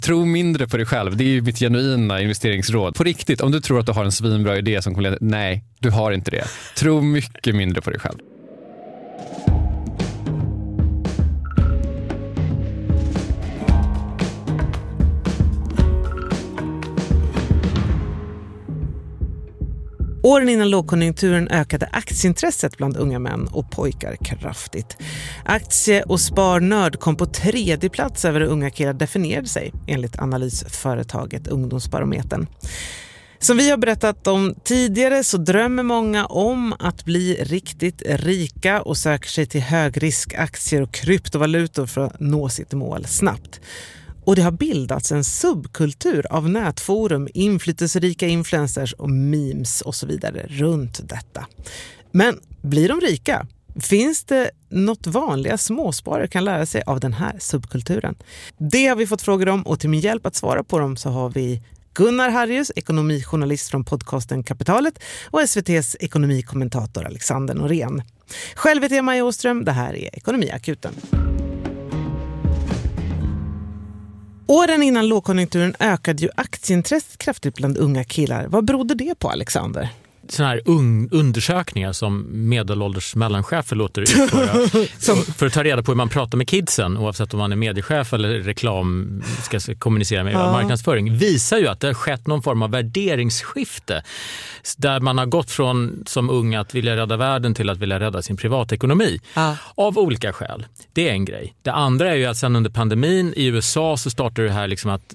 Tro mindre på dig själv. Det är ju mitt genuina investeringsråd. På riktigt, om du tror att du har en svinbra idé som kommer leda... Nej, du har inte det. Tro mycket mindre på dig själv. Åren innan lågkonjunkturen ökade aktieintresset bland unga män och pojkar kraftigt. Aktie- och sparnörd kom på 3:e plats över hur unga killar definierade sig, enligt analysföretaget Ungdomsbarometern. Som vi har berättat om tidigare så drömmer många om att bli riktigt rika och söker sig till högriskaktier och kryptovalutor för att nå sitt mål snabbt. Och det har bildats en subkultur av nätforum, inflytelserika influencers och memes och så vidare runt detta. Men blir de rika? Finns det något vanliga småsparare kan lära sig av den här subkulturen? Det har vi fått frågor om, och till min hjälp att svara på dem så har vi Gunnar Harrius, ekonomijournalist från podcasten Kapitalet, och SVT:s ekonomikommentator Alexander Norén. Själv heter jag Maja Åström, det här är Ekonomiakuten. Åren innan lågkonjunkturen ökade ju aktieintresset kraftigt bland unga killar. Vad berodde det på, Alexander? Såna här undersökningar som medelålders mellanchefer låter utföra för att ta reda på hur man pratar med kidsen, oavsett om man är mediechef eller reklam ska kommunicera med marknadsföring, visar ju att det har skett någon form av värderingsskifte där man har gått från som ung att vilja rädda världen till att vilja rädda sin privatekonomi av olika skäl. Det är en grej. Det andra är ju att sen under pandemin i USA så startade det här liksom att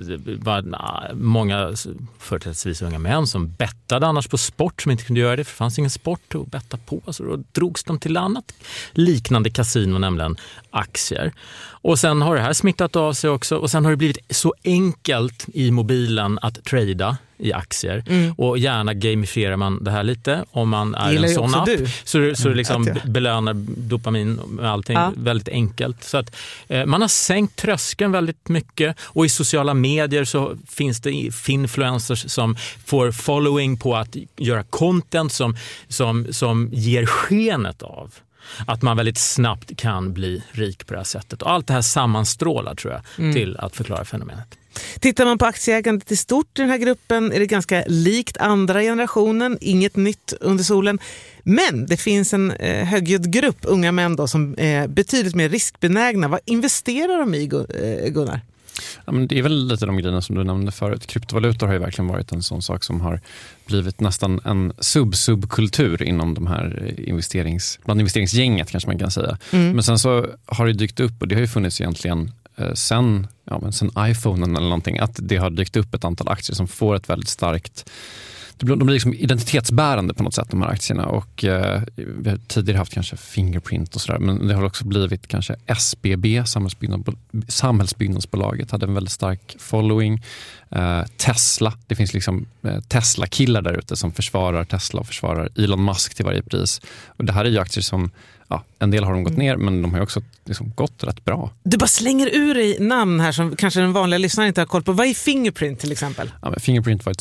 många företrädesvis unga män som bettade annars på sport som inte kunde göra det, för det fanns ingen sport att betta på, så då drogs de till annat liknande kasino, nämligen aktier. Och sen har det här smittat av sig också, och sen har det blivit så enkelt i mobilen att trada i aktier, och gärna gamifierar man det här lite om man är en sån app, så det liksom belönar dopamin med allting väldigt enkelt. Så att man har sänkt tröskeln väldigt mycket, och i sociala medier så finns det influencers som får following på att göra content som ger skenet av att man väldigt snabbt kan bli rik på det här sättet. Och allt det här sammanstrålar, tror jag, till att förklara fenomenet. Tittar man på aktieägandet i stort i den här gruppen är det ganska likt andra generationen, inget nytt under solen. Men det finns en högljudd grupp unga män då som är betydligt mer riskbenägna. Vad investerar de i, Gunnar? Ja, men det är väl lite de grejerna som du nämnde förut. Kryptovalutor har ju verkligen varit en sån sak som har blivit nästan en subkultur inom de här bland investeringsgänget, kanske man kan säga. Men sen så har det dykt upp, och det har ju funnits egentligen sen iPhonen eller någonting, att det har dykt upp ett antal aktier som får ett väldigt starkt... De blir liksom identitetsbärande på något sätt, de här aktierna, och vi har tidigare haft kanske Fingerprint och sådär, men det har också blivit kanske SBB, Samhällsbyggnadsbolaget, hade en väldigt stark following. Tesla, det finns liksom Tesla-killar där ute som försvarar Tesla och försvarar Elon Musk till varje pris, och det här är ju aktier som en del har de gått ner, men de har ju också liksom gått rätt bra. Du bara slänger ur dig namn här som kanske den vanliga lyssnaren inte har koll på. Vad är Fingerprint till exempel? Ja, men Fingerprint var ett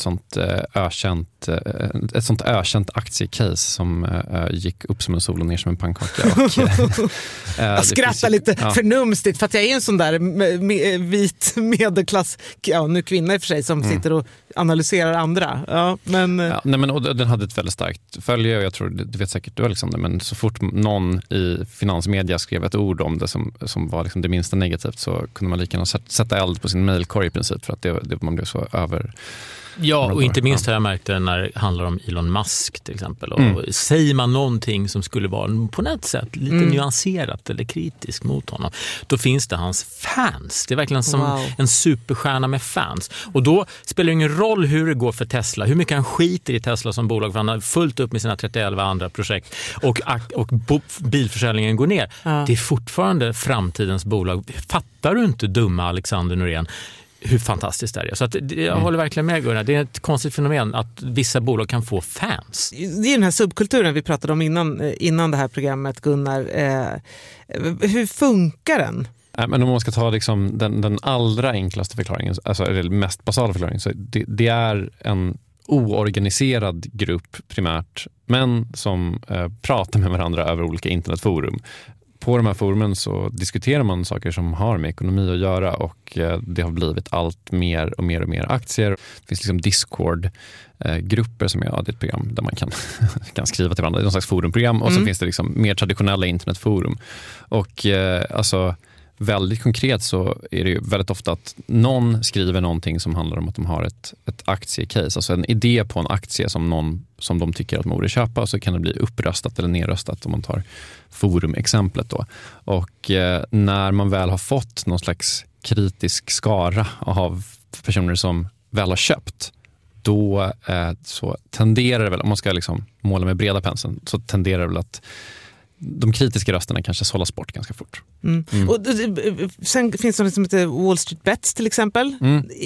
sånt ökänt aktiecase som gick upp som en sol och ner som en pannkaka. Jag skrattar lite förnumstigt för att jag är en sån där vit medelklass, nu kvinna i och för sig, som sitter och analyserar andra. Och den hade ett väldigt starkt följe, och jag tror, du vet säkert du, Alexander, men så fort någon i finansmedia skrev ett ord om det som var liksom det minsta negativt, så kunde man lika gärna sätta eld på sin mejlkorg i princip, för att man blev så över... Ja, och inte minst har jag märkt det när det handlar om Elon Musk till exempel. Och säger man någonting som skulle vara på något sätt lite nyanserat eller kritiskt mot honom, då finns det hans fans. Det är verkligen som en superstjärna med fans. Och då spelar det ingen roll hur det går för Tesla, hur mycket han skiter i Tesla som bolag, för han har fullt upp med sina 31 andra projekt, och bilförsäljningen går ner. Det är fortfarande framtidens bolag. Fattar du inte, dumma Alexander Norén, hur fantastiskt det är? Så att jag håller verkligen med, Gunnar. Det är ett konstigt fenomen att vissa bolag kan få fans. Det är den här subkulturen vi pratade om innan det här programmet, Gunnar. Hur funkar den? Men om man ska ta liksom den allra enklaste förklaringen, alltså den mest basala förklaringen, så det är en oorganiserad grupp primärt, men som pratar med varandra över olika internetforum på de här forumen så diskuterar man saker som har med ekonomi att göra, och det har blivit allt mer och mer aktier. Det finns liksom Discord-grupper som är ett program där man kan skriva till varandra. Det är någon slags forumprogram, och så finns det liksom mer traditionella internetforum. Och alltså väldigt konkret så är det ju väldigt ofta att någon skriver någonting som handlar om att de har ett aktiecase, alltså en idé på en aktie som de tycker att man borde köpa, och så kan det bli uppröstat eller nedröstat om man tar forumexemplet då. Och när man väl har fått någon slags kritisk skara av personer som väl har köpt, då så tenderar det väl, om man ska liksom måla med breda penseln, så tenderar det väl att de kritiska rösterna kanske sållas bort ganska fort. Och sen finns det något som heter Wall Street Bets till exempel.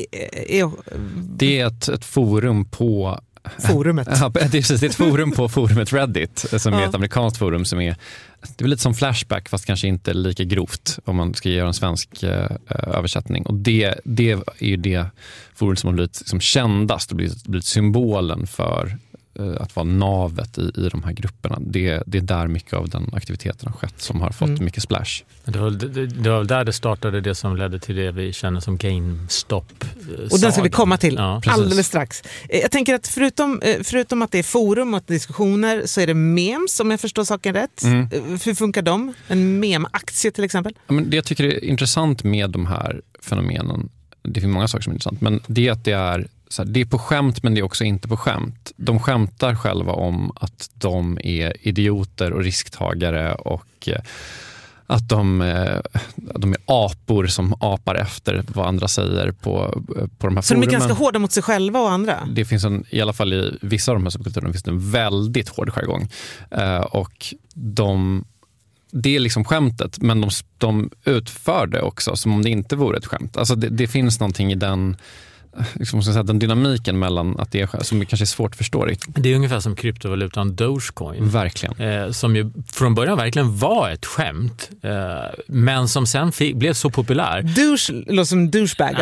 Det är ett forum på forumet. Ja, det är ett forum på forumet Reddit som är ett amerikanskt forum som är, det är lite som Flashback fast kanske inte lika grovt om man ska göra en svensk översättning. Och det är ju det forum som har blivit liksom kändast och blivit symbolen för att vara navet i de här grupperna. Det är där mycket av den aktiviteten har skett som har fått mycket splash. Det var där det startade, det som ledde till det vi känner som GameStop. Och den ska vi komma till alldeles strax. Jag tänker att förutom att det är forum och diskussioner så är det memes, om jag förstår saken rätt. Hur funkar de? En meme-aktie till exempel? Ja, men det jag tycker är intressant med de här fenomenen, det finns många saker som är intressant, men det är att det är på skämt, men det är också inte på skämt. De skämtar själva om att de är idioter och risktagare, och att de är apor som apar efter vad andra säger på de här forumen. Så de är ganska hårda mot sig själva och andra? Det finns i alla fall i vissa av de här subkulturerna finns det en väldigt hård jargong. Och det är liksom skämtet, men de utför det också som om det inte vore ett skämt. Alltså det finns någonting i den, liksom, den dynamiken mellan att det är, som kanske är svårt att förstå riktigt. Det är ungefär som kryptovalutan Dogecoin. Verkligen. Som ju från början verkligen var ett skämt, men som sen blev så populär. Douche låter som douchebag.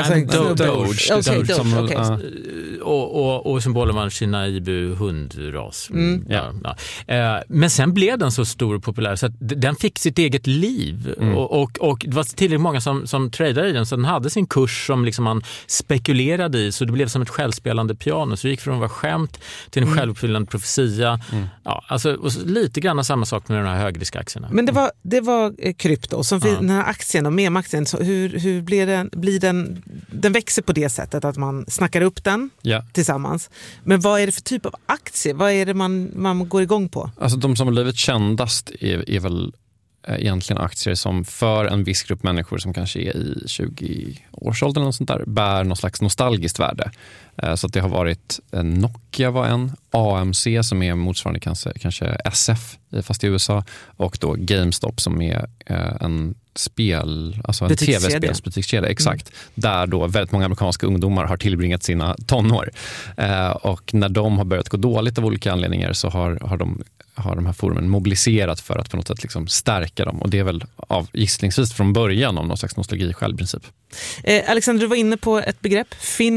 Och som bollar man Shiba hundras. Men sen blev den så stor och populär så att den fick sitt eget liv. Och det var tillräckligt många som tradade i den, så den hade sin kurs som liksom man spekulerade i, så det blev som ett självspelande piano, så det gick från att vara skämt till en självuppfyllande profetia. Ja, alltså, och lite grann samma sak med de här högriskaktierna. Men det var krypto som den här aktien och memaktien, så hur blir den växer på det sättet att man snackar upp den tillsammans. Men vad är det för typ av aktie? Vad är det man går igång på? Alltså de som har blivit kändast är väl egentligen aktier som för en viss grupp människor som kanske är i 20-årsåldern eller sånt där, bär någon slags nostalgiskt värde. Så att det har varit Nokia var en, AMC som är motsvarande kanske SF fast i USA, och då GameStop som är en en tv-spelsbutikskedja, exakt. Där då väldigt många amerikanska ungdomar har tillbringat sina tonår. Och när de har börjat gå dåligt av olika anledningar så har de här forumen mobiliserat för att på något sätt liksom stärka dem. Och det är väl gissningsvis från början om någon slags nostalgi-självprincip. Alexander, du var inne på ett begrepp,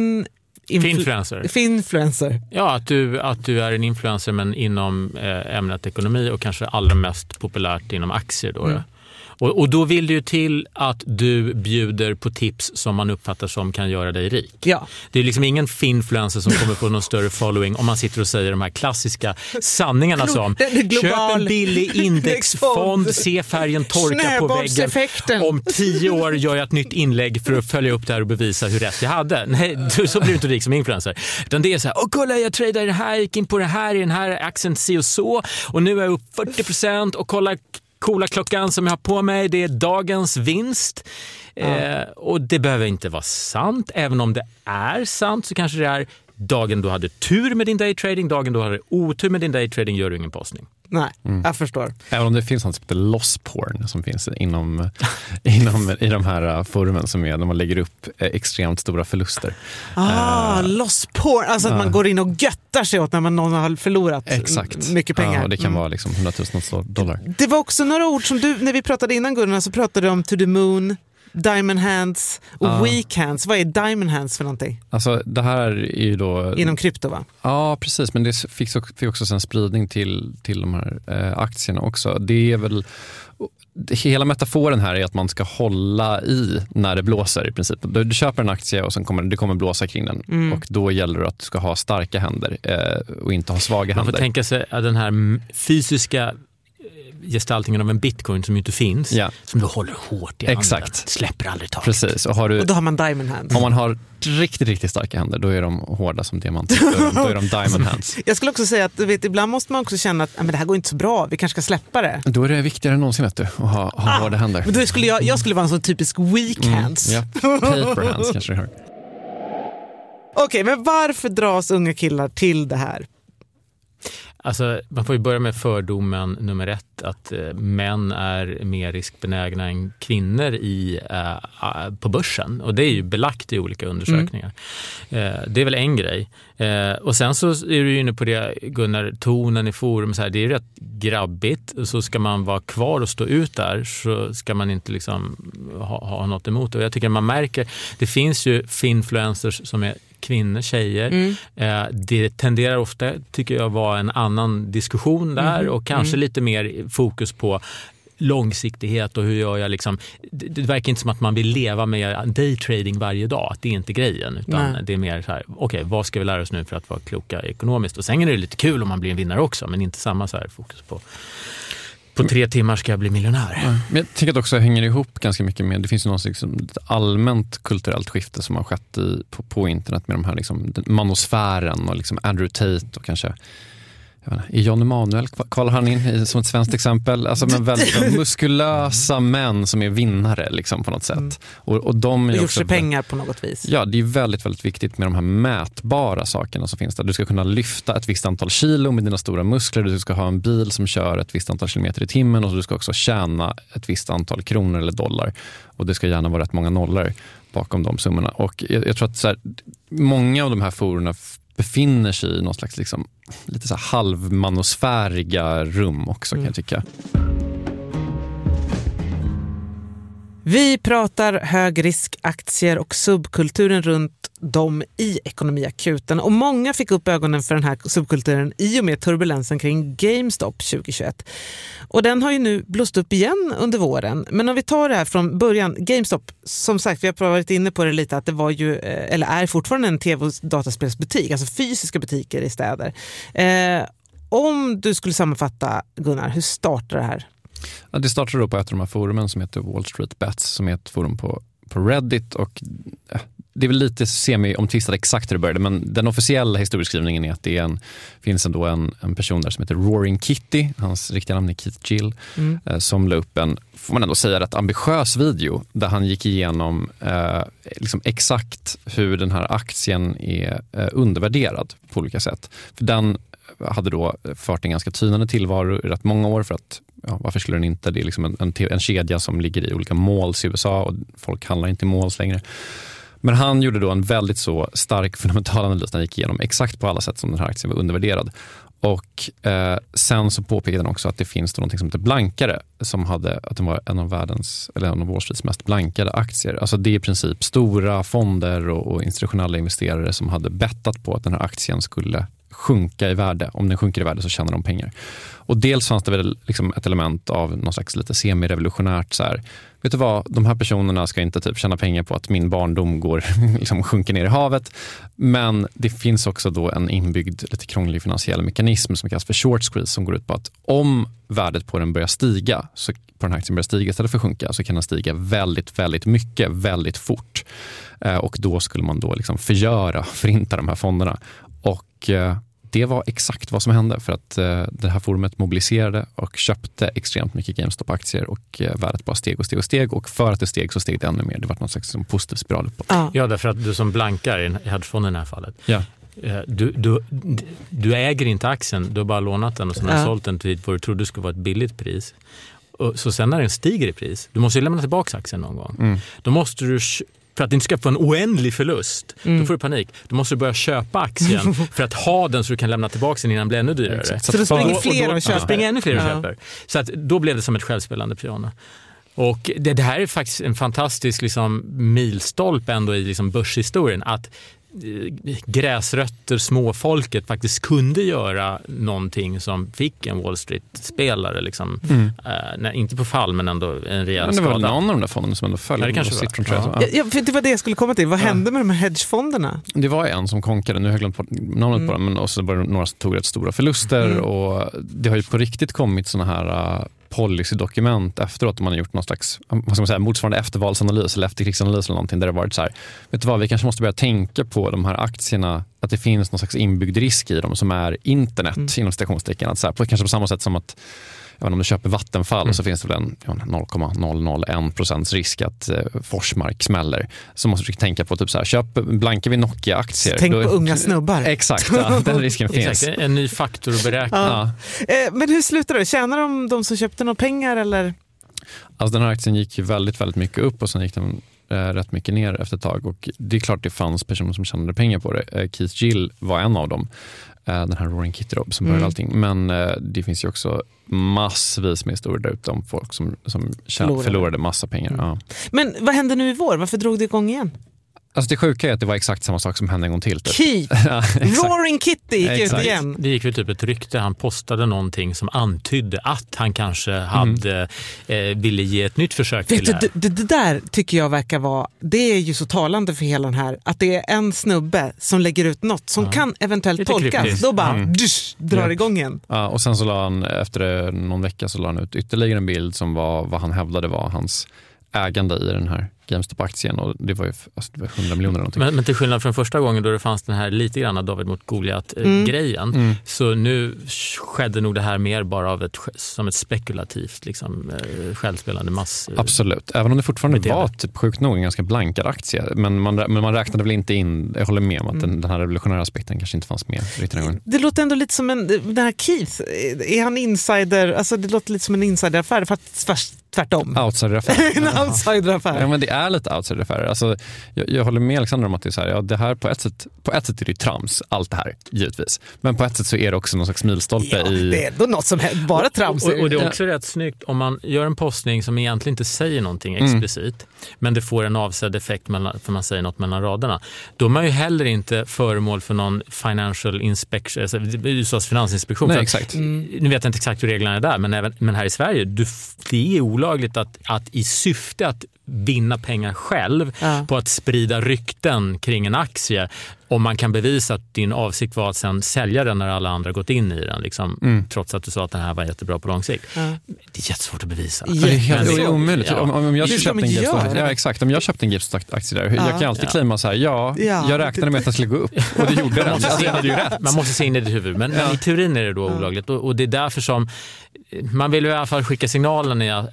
Finfluencer. Ja, att du är en influencer, men inom ämnet ekonomi och kanske allra mest populärt inom aktier då. Och då vill det ju till att du bjuder på tips som man uppfattar som kan göra dig rik. Ja. Det är liksom ingen finfluencer som kommer få någon större following om man sitter och säger de här klassiska sanningarna som köp en billig indexfond, se färgen torka på väggen. Om 10 år gör jag ett nytt inlägg för att följa upp det här och bevisa hur rätt jag hade. Nej, så blir du inte rik som influencer. Utan det är så här, kolla jag tradar det här, gick in på det här i den här aktien se och så, och nu är jag upp 40% och kolla coola klockan som jag har på mig, det är dagens vinst. Och det behöver inte vara sant. Även om det är sant så kanske det är dagen du hade tur med din daytrading, dagen du hade otur med din daytrading gör du ingen postning. Nej, jag förstår. Även om det finns något som heter loss porn som finns i de här forumen som är när man lägger upp extremt stora förluster. Loss porn, alltså att man går in och göttar sig åt när någon har förlorat mycket pengar. Och det kan vara liksom $100,000. Det var också några ord som du, när vi pratade innan Gunnar, så pratade du om to the moon, Diamond hands och weak hands. Vad är diamond hands för någonting? Alltså det här är ju då... Inom krypto, va? Ja, precis. Men det fick också en spridning till de här aktierna också. Det är väl... Hela metaforen här är att man ska hålla i när det blåser i princip. Du köper en aktie och sen kommer blåsa kring den. Och då gäller det att du ska ha starka händer och inte ha svaga händer. Man får tänka sig att den här fysiska gestaltningen av en bitcoin som ju inte finns, som du håller hårt i handen. Exakt. Släpper aldrig taget. Precis. Och då har man diamond hands. Om man har riktigt starka händer, då är de hårda som diamanter. Då är de diamond hands. Jag skulle också säga att ibland måste man också känna att men det här går inte så bra, vi kanske ska släppa det. Då är det viktigare än någonsin att ha hårda händer. Men då skulle jag skulle vara en sån typisk weak hands. Paper hands kanske det hör. Okej, men varför dras unga killar till det här? Alltså, man får ju börja med fördomen nummer 1, att män är mer riskbenägna än kvinnor på börsen. Och det är ju belagt i olika undersökningar. Det är väl en grej. Och sen så är du ju inne på det, Gunnar, tonen i forum, så här, det är rätt grabbigt. Så ska man vara kvar och stå ut där, så ska man inte liksom ha något emot. Och jag tycker man märker, det finns ju finfluencers som är kvinnor, tjejer. Det tenderar ofta, tycker jag, vara en annan diskussion där och kanske lite mer fokus på långsiktighet och hur gör jag liksom, det verkar inte som att man vill leva med daytrading varje dag, att det är inte grejen, utan det är mer så här, okej, vad ska vi lära oss nu för att vara kloka ekonomiskt, och sen är det lite kul om man blir en vinnare också, men inte samma så här fokus på 3 timmar ska jag bli miljonär. Men jag tänker att det också hänger ihop ganska mycket med, det finns ju något liksom allmänt kulturellt skifte som har skett på internet med de här liksom, manosfären och liksom Andrew Tate och kanske i Jan Emanuel kvalar han in som ett svenskt exempel, alltså med väldigt muskulösa män som är vinnare liksom på något sätt. Och de är också pengar på något vis. Ja, det är väldigt, väldigt viktigt med de här mätbara sakerna som finns där. Du ska kunna lyfta ett visst antal kilo med dina stora muskler, du ska ha en bil som kör ett visst antal kilometer i timmen och du ska också tjäna ett visst antal kronor eller dollar. Och det ska gärna vara rätt många nollor bakom de summorna. Och jag tror att så här, många av de här forerna befinner sig i någon slags liksom, lite så här halvmanosfäriga rum också, kan jag tycka. Vi pratar högriskaktier och subkulturen runt dem i Ekonomiakuten. Och många fick upp ögonen för den här subkulturen i och med turbulensen kring GameStop 2021. Och den har ju nu blåst upp igen under våren. Men om vi tar det här från början, GameStop, som sagt, vi har varit inne på det lite, att det var ju, eller är fortfarande en tv- och dataspelsbutik, alltså fysiska butiker i städer. Om du skulle sammanfatta, Gunnar, hur startar det här? Ja, det startade då på ett av de här forumen som heter Wall Street Bets, som är ett forum på Reddit, och det är väl lite semi-omtvistat exakt hur det började, men den officiella historieskrivningen är att det finns ändå en person där som heter Roaring Kitty, hans riktiga namn är Keith Gill, som la upp en, får man ändå säga, rätt ambitiös video där han gick igenom liksom exakt hur den här aktien är undervärderad på olika sätt. För den hade då fört en ganska tynande tillvaro i rätt många år, för att varför skulle den inte? Det är liksom en kedja som ligger i olika malls i USA och folk handlar inte i malls längre. Men han gjorde då en väldigt så stark fundamental analys när han gick igenom exakt på alla sätt som den här aktien var undervärderad. Och sen så påpekade han också att det finns då något som heter blankare, som hade, att den var en av världens, eller en av Wall Streets mest blankade aktier. Alltså det är i princip stora fonder och institutionella investerare som hade bettat på att den här aktien skulle sjunka i värde. Om den sjunker i värde så tjänar de pengar. Och dels fanns det väl liksom ett element av någon slags lite semi-revolutionärt så här, vet du vad, de här personerna ska inte typ tjäna pengar på att min barndom går liksom sjunker ner i havet. Men det finns också då en inbyggd lite krånglig finansiell mekanism som kallas för short squeeze, som går ut på att om värdet på den börjar stiga, så på den här aktien börjar stiga istället för att sjunka, så kan den stiga väldigt, väldigt mycket, väldigt fort. Och då skulle man då liksom förinta de här fonderna. Och det var exakt vad som hände, för att det här forumet mobiliserade och köpte extremt mycket GameStop-aktier, och värdet bara steg och steg och steg, och för att det steg så steg det ännu mer. Det var någon slags positiv spiral uppåt. Ja, därför att du som blankar i hedgefonden i det här fallet, du äger inte aktien, du har bara lånat den och sen har sålt den till vad du trodde skulle vara ett billigt pris. Och så sen när den stiger i pris, du måste ju lämna tillbaka aktien någon gång. Då måste du, för att du inte ska få en oändlig förlust, då får du panik. Då måste du börja köpa aktien för att ha den så du kan lämna tillbaka den innan den blir ännu dyrare. Så då springer fler och köper. Springer ännu fler och köper. Så att då blev det som ett självspelande piano. Och det här är faktiskt en fantastisk liksom, milstolpe ändå i liksom, börshistorien, att gräsrötter, småfolket faktiskt kunde göra någonting som fick en Wall Street-spelare liksom, inte på fall men ändå en rejäl skada. Men det var någon av de där fonderna som ändå följde. Det kanske var. Ja, för det var det jag skulle komma till. Vad hände med de här hedgefonderna? Det var en som konkade, nu har jag glömt namnet på den, men också var det några som tog rätt stora förluster och det har ju på riktigt kommit såna här policydokument efteråt man har gjort någon slags, vad ska man säga, motsvarande eftervalsanalys eller efterkrigsanalys eller någonting där det varit så här, vet du vad, vi kanske måste börja tänka på de här aktierna, att det finns någon slags inbyggd risk i dem som är internet inom stationstecken, att så här, kanske på samma sätt som att om du köper Vattenfall så finns det väl en 0,001% risk att Forsmark smäller. Så måste du tänka på typ så här, blankar vi Nokia-aktier. Tänk på unga snubbar. Exakt, den risken finns. Exakt, en ny faktor att beräkna. Men hur slutar det? Tjänar de som köpte några pengar eller? Alltså den här aktien gick ju väldigt, väldigt mycket upp och sen gick den rätt mycket ner efter ett tag. Och det är klart det fanns personer som tjänade pengar på det. Keith Gill var en av dem. Den här Roaring Kitty då, som började allting. Men det finns ju också massvis med historier där ute om folk som förlorade massa pengar. Ja. Men vad hände nu i vår? Varför drog det igång igen? Alltså det sjuka är att det var exakt samma sak som hände en gång till. Typ. Keith! Roaring Kitty gick ut igen. Det gick väl typ ett rykte. Han postade någonting som antydde att han kanske hade ville ge ett nytt försök till det här. Det där tycker jag verkar vara, det är ju så talande för hela den här, att det är en snubbe som lägger ut något som kan eventuellt tolkas. Då bara drar igång igen. Ja, och sen så la han efter någon vecka så la han ut ytterligare en bild som var vad han hävdade var hans ägande i den här GameStop-aktien och det var ju 100 miljoner eller någonting. Men till skillnad från första gången då det fanns den här lite grann David mot Goliat-grejen så nu skedde nog det här mer bara som ett spekulativt liksom, självspelande mass. Absolut, även om det fortfarande var typ, sjukt nog en ganska blankad aktie men man räknade väl inte in, jag håller med om att den här revolutionära aspekten kanske inte fanns med riktigt den gången. Det låter ändå lite som den här Keith, är han insider, alltså det låter lite som en insideraffär fast tvärtom. Outsideraffär. En outsideraffär. Ja, men det är lite outsideraffär. Alltså, jag håller med Alexander om att det är så här, ja, det här på ett sätt är det ju trams, allt det här, givetvis. Men på ett sätt så är det också någon slags milstolpe i... det är ändå något som är bara trams. Och det är också rätt snyggt om man gör en postning som egentligen inte säger någonting explicit, men det får en avsedd effekt för man säger något mellan raderna. Då är man ju heller inte föremål för någon financial inspection, alltså USAs finansinspektion. Nej, exakt. Nu vet jag inte exakt hur reglerna är där, men här i Sverige, det är olagligt att i syfte att vinna pengar själv på att sprida rykten kring en aktie om man kan bevisa att din avsikt var att sen sälja den när alla andra gått in i den liksom, trots att du sa att den här var jättebra på lång sikt. Det är jättesvårt att bevisa. Det är omöjligt. Ja. Om jag köpte en GameStop, om jag köpte en GameStop-aktie där, jag kan alltid claima så här, jag räknade med att den skulle gå upp och det gjorde den. Det hade ju rätt. Man måste se in i ditt huvud, men i teorin är det då olagligt och det är därför som man vill i alla fall skicka signalen i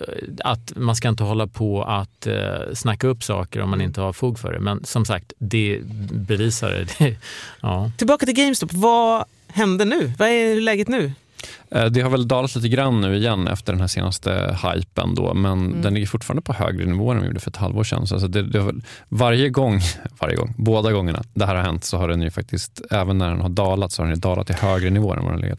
att man ska inte hålla på att snacka upp saker om man inte har fog för det. Men som sagt, det bevisar det. Ja. Tillbaka till GameStop. Vad händer nu? Vad är läget nu? Det har väl dalat lite grann nu igen efter den här senaste hypen då, men den ligger fortfarande på högre nivåer än vi gjorde för ett halvår sedan. Så alltså det har varje gång, båda gångerna det här har hänt så har den ju faktiskt, även när den har dalat så har den dalat till högre nivåer än vad den legat.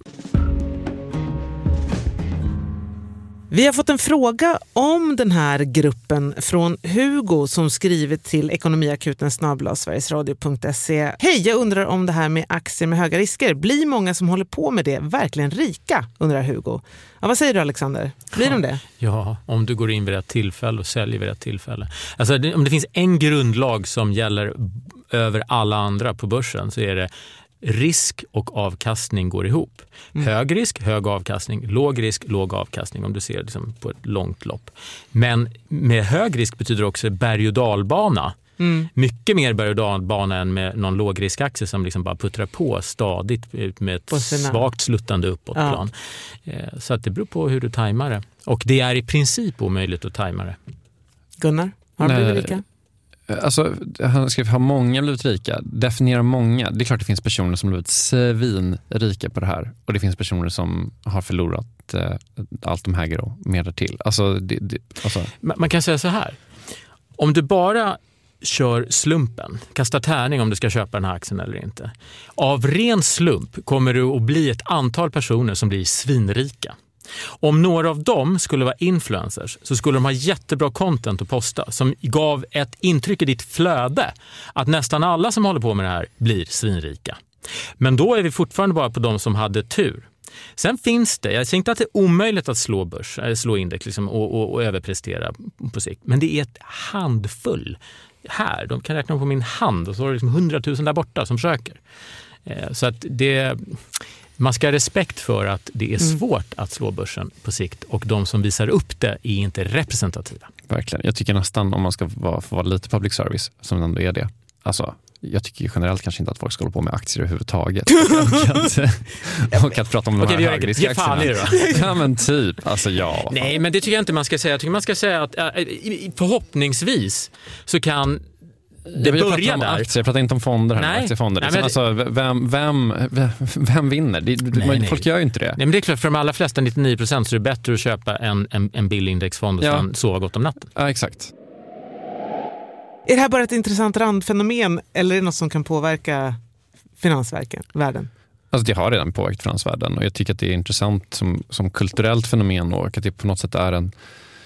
Vi har fått en fråga om den här gruppen från Hugo som skrivit till ekonomiakuten@sverigesradio.se. Hej, jag undrar om det här med aktier med höga risker. Blir många som håller på med det verkligen rika, undrar Hugo. Ja, vad säger du, Alexander? Blir de det? Ja, om du går in vid rätt tillfälle och säljer vid rätt tillfälle. Alltså, om det finns en grundlag som gäller över alla andra på börsen så är det risk och avkastning går ihop. Hög risk, hög avkastning. Låg risk, låg avkastning om du ser liksom på ett långt lopp. Men med hög risk betyder också berg- och dalbana. Mycket mer berg- och dalbana än med någon lågriskaktie som liksom bara puttrar på stadigt med ett svagt sluttande uppåtplan. Så att det beror på hur du tajmar det. Och det är i princip omöjligt att tajma det. Gunnar, har du blivit rika? Alltså, han skrev, har många blivit rika? Definiera många. Det är klart det finns personer som blivit svinrika på det här. Och det finns personer som har förlorat allt de äger och mer till. Alltså, Man kan säga så här. Om du bara kör slumpen, kastar tärning om du ska köpa den här aktien eller inte. Av ren slump kommer du att bli ett antal personer som blir svinrika. Om några av dem skulle vara influencers så skulle de ha jättebra content att posta som gav ett intryck i ditt flöde att nästan alla som håller på med det här blir svinrika. Men då är vi fortfarande bara på de som hade tur. Sen finns det, jag säger inte att det är omöjligt att slå börs, eller slå index liksom, och överprestera på sikt. Men det är ett handfull här. De kan räkna på min hand och så har det liksom 100 000 där borta som försöker. Så att man ska ha respekt för att det är svårt att slå börsen på sikt och de som visar upp det är inte representativa. Verkligen. Jag tycker nästan om man ska vara lite public service som ändå är det. Alltså, jag tycker generellt kanske inte att folk ska hålla på med aktier överhuvudtaget. Och att prata om de här högriska aktierna. Ja, men typ. Alltså, ja. Nej, men det tycker jag inte man ska säga. Jag tycker man ska säga att förhoppningsvis så kan det börja där. Aktier, jag pratar inte om fonder här. Nej. Aktiefonder. Nej, men alltså, vem vinner? Nej. Folk gör ju inte det. Nej, men det är klart, för de allra flesta 99% så är det bättre att köpa en billig indexfond och sen sova gott om natten. Ja, exakt. Är det här bara ett intressant randfenomen eller är det något som kan påverka finansvärlden? Alltså det har redan påverkat finansvärlden och jag tycker att det är intressant som kulturellt fenomen och att det på något sätt är en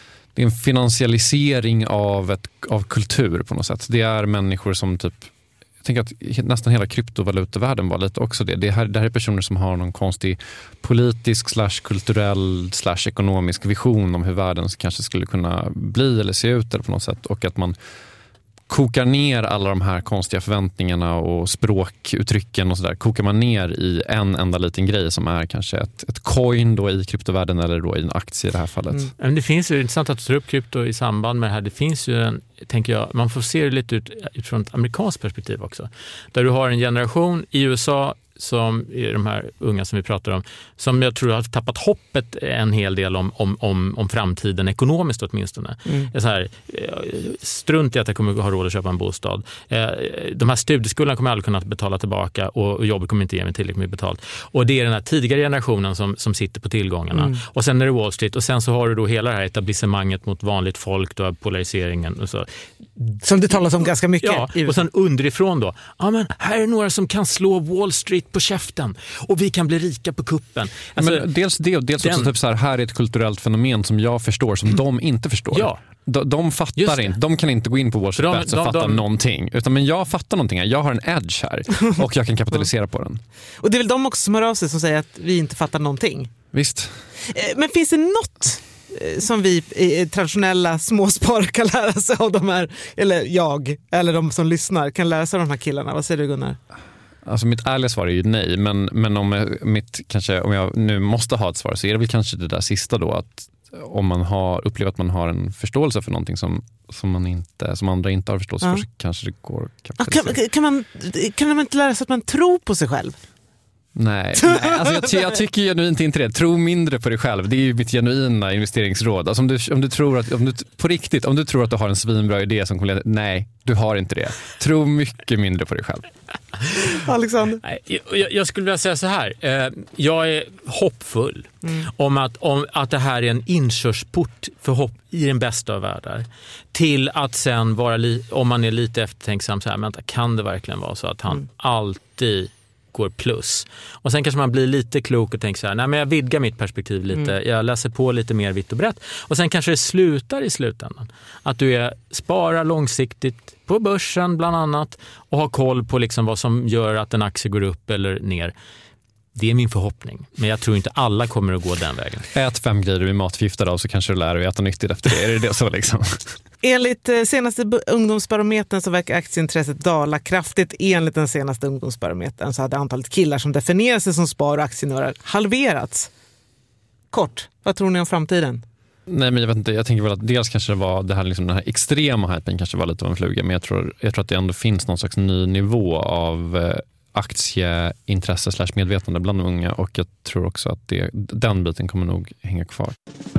finansialisering av kultur på något sätt. Det är människor som typ, jag tänker att nästan hela kryptovalutavärlden var lite också det. Det här är personer som har någon konstig politisk /kulturell /ekonomisk vision om hur världen kanske skulle kunna bli eller se ut eller på något sätt och att man kokar ner alla de här konstiga förväntningarna och språkuttrycken och sådär. Kokar man ner i en enda liten grej som är kanske ett coin då i kryptovärlden eller då i en aktie i det här fallet. Men det finns ju, intressant att ta upp krypto i samband med det här. Det finns ju tänker jag, man får se det lite utifrån ett amerikanskt perspektiv också. Där du har en generation i USA som är de här unga som vi pratar om, som jag tror har tappat hoppet en hel del om framtiden ekonomiskt åtminstone. Så här, strunt i att jag kommer ha råd att köpa en bostad. De här studieskulderna kommer jag aldrig kunna betala tillbaka och jobbet kommer inte ge mig tillräckligt mycket betalt. Och det är den här tidigare generationen som sitter på tillgångarna. Och sen är det Wall Street och sen så har du då hela det här etablissemanget mot vanligt folk, då polariseringen och så. Som det talas om ganska mycket. Ja, och sen underifrån då. Ja, men här är några som kan slå Wall Street på käften och vi kan bli rika på kuppen. Alltså, men dels det och dels också typ så här är ett kulturellt fenomen som jag förstår som de inte förstår. Ja. De fattar inte. De kan inte gå in på Wall Street och fatta någonting. Men jag fattar någonting här. Jag har en edge här och jag kan kapitalisera på den. Och det är väl de också som hör av sig som säger att vi inte fattar någonting. Visst. Men finns det något som vi traditionella småsparare kan lära sig av de här, eller de som lyssnar kan lära sig av de här killarna? Vad säger du, Gunnar? Alltså mitt ärliga svar är ju nej, men om jag nu måste ha ett svar så är det väl kanske det där sista då, att om man upplever att man har en förståelse för någonting som andra inte har förståelse för, så kanske det går kan man inte lära sig att man tror på sig själv? Nej, alltså jag tycker genuint inte det. Tro mindre på dig själv. Det är ju mitt genuina investeringsråd. Alltså om du tror att du har en svinbra idé som kommer nej, du har inte det. Tro mycket mindre på dig själv. Alexander? Jag skulle vilja säga så här. Jag är hoppfull om att det här är en inkörsport för hopp i den bästa av världar. Till att sen vara, om man är lite eftertänksam så här, men kan det verkligen vara så att han alltid går plus. Och sen kanske man blir lite klok och tänker så här, nej men jag vidgar mitt perspektiv lite. Jag läser på lite mer vitt och brett. Och sen kanske det slutar i slutändan. Att du sparar långsiktigt på börsen bland annat och har koll på liksom vad som gör att en aktie går upp eller ner. Det är min förhoppning. Men jag tror inte alla kommer att gå den vägen. Ät 5 grejer du är matförgiftad av så kanske du lär dig att äta nyttigt efter det. Är det så liksom? Enligt senaste ungdomsbarometern så verkar aktieintresset dala kraftigt. Enligt den senaste ungdomsbarometern så hade antalet killar som definierar sig som spar- och aktienörar halverats. Kort, vad tror ni om framtiden? Nej, men jag vet inte. Jag tänker väl att dels kanske det var det här, liksom, den här extrema hypen kanske var lite av en fluga. Men jag tror att det ändå finns någon slags ny nivå av aktieintresse / medvetande bland de unga. Och jag tror också att den biten kommer nog hänga kvar.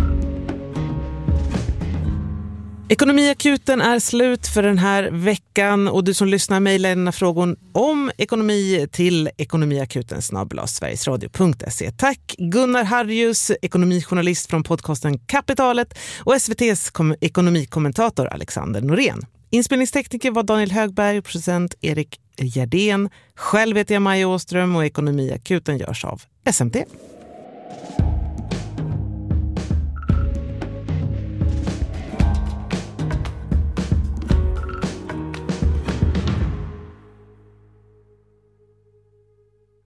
Ekonomiakuten är slut för den här veckan och du som lyssnar mejlar dina frågor om ekonomi till ekonomiakuten@sverigesradio.se. Tack Gunnar Harrius, ekonomijournalist från podcasten Kapitalet, och SVT:s ekonomikommentator Alexander Norén. Inspelningstekniker var Daniel Högberg och producent Erik Gerdén. Själv heter jag Maja Åström och Ekonomiakuten görs av SMT.